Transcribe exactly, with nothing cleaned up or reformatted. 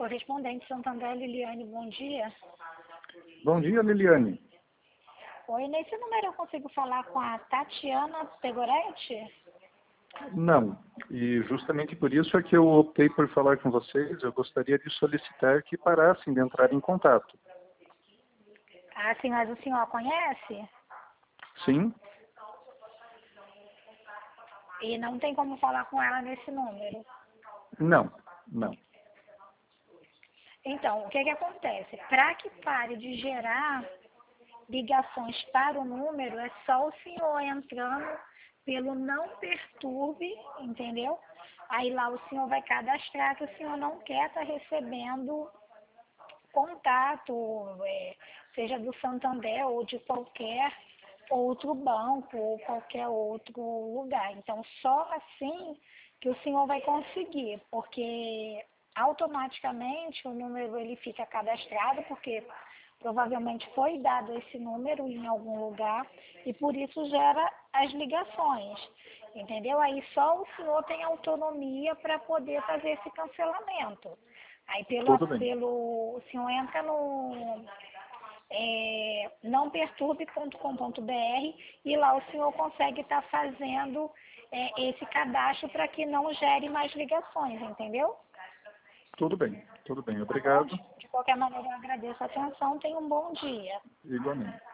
Correspondente Santander, Liliane, bom dia. Bom dia, Liliane. Oi, nesse número eu consigo falar com a Tatiana Pegoretti? Não, e justamente por isso é que eu optei por falar com vocês. Eu gostaria de solicitar que parassem de entrar em contato. Ah, sim, mas o senhor a conhece? Sim? E não tem como falar com ela nesse número? Não, não. Então, o que que acontece? Para que pare de gerar ligações para o número, é só o senhor entrando pelo não perturbe, entendeu? Aí lá o senhor vai cadastrar que o senhor não quer estar recebendo contato, é, seja do Santander ou de qualquer outro banco ou qualquer outro lugar. Então, só assim que o senhor vai conseguir, porque automaticamente o número ele fica cadastrado, porque provavelmente foi dado esse número em algum lugar e por isso gera as ligações, entendeu? Aí só o senhor tem autonomia para poder fazer esse cancelamento. Aí pelo, Tudo bem. pelo, o senhor entra no é, não perturbe ponto com ponto br e lá o senhor consegue estar fazendo é, esse cadastro para que não gere mais ligações, entendeu? Tudo bem, tudo bem. Tá bom? Obrigado. De qualquer maneira, eu agradeço a atenção. Tenha um bom dia. Igualmente.